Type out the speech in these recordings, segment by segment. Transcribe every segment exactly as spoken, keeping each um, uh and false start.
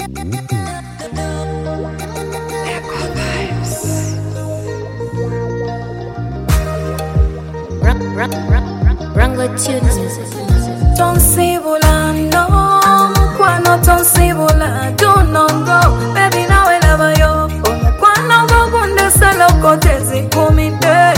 Rango tunes music. Tonsibula, no, Kwano tonsibula, do not go, baby now I love you. Kwano go gunda salo kotezi kumite.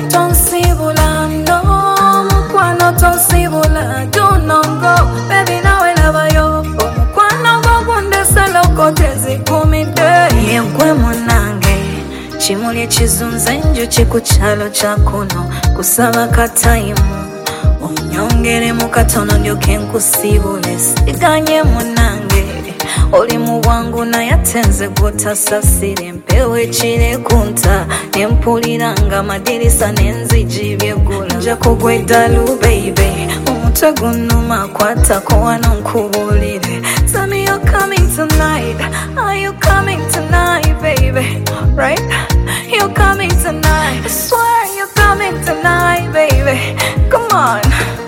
Tonsibula, no, Kwano tonsibula, do not go, baby now I love you. Kwano go gunda salo kotezi kumite. Yenkwe munange, chimuli echizunza njuchi kuchalo chakuno, kusaba kataimu. Onyongere mukatono ndyoke nkusibule siganye munange oli mu bwangu naye atenze gwotasasire mpewo ekire kunta nempuliranga amadirisa n'enzigi byeggula nja kugweddalu baby omutwe gunnuma kwatako wano nkubulire. Tell me you're coming tonight, are you coming tonight baby, right? You're coming tonight, I swear you're coming tonight baby, come on.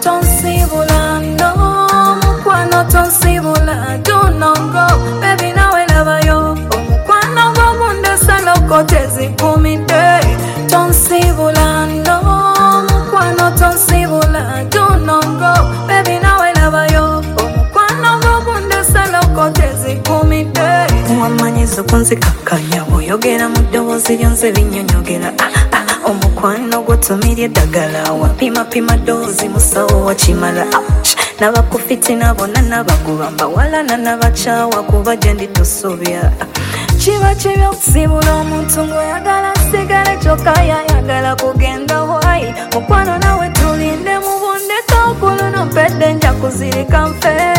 Tonsibula, no, Kwano tonsibula, do not go, baby now I love you. Kwano go gunda salo kotezi kumite. Tonsibula, no, Kwano tonsibula, do not go, baby now I love you. Kwano go gunda salo kotezi kumite. Wamanyizo kunzikakanya boyogera mu ddoboozi lyonse linnyonnyogera ah, ah, omukwano gwotumirye eddagala wapima pima doozi musawo wakimala n'abakufiti nabona n'abagoba mbawalana n'abakyawa kuba gye nditusobya. Kiba kibi okusibula omuntu ng'oyagala sigale kyokka yayagala kugenda wayi. Mukwano nawe tulinde mu bundeka okuluno mpedde nja kuzirika nfe.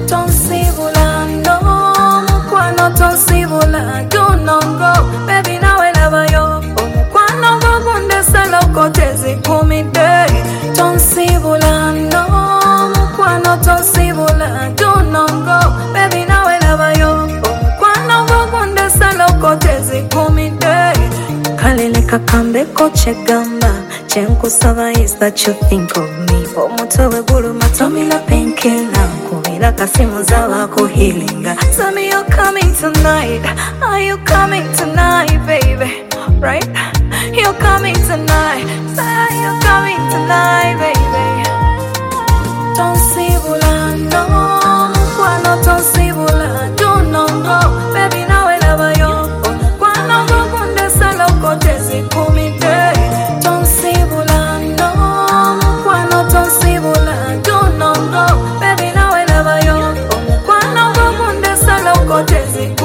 Tonsibula, no, Mukwano tonsibula, do not go, baby now I love you. Mukwano go gunda salo kotezi kumite. Tonsibula, no, Mukwano tonsibula, do not go, baby now I love you. Mukwano go gunda salo kotezi kumite. Kalele kakambeko kyegamba kyenkusaba is that you think of me. Omutwe we guluma tomila penkela kubira kasimu zabaako healinga. Tell me you're coming tonight, are you coming tonight baby, right? You're coming tonight, say you're coming tonight baby. Tonsibula, no, Kwano tonsibula, do not go, baby now I love you. Kwano go gunda salo kotezi kumite. Tonsibula, no, Kwano tonsibula, do not go, baby now I love you. Kwano go gunda salo kotezi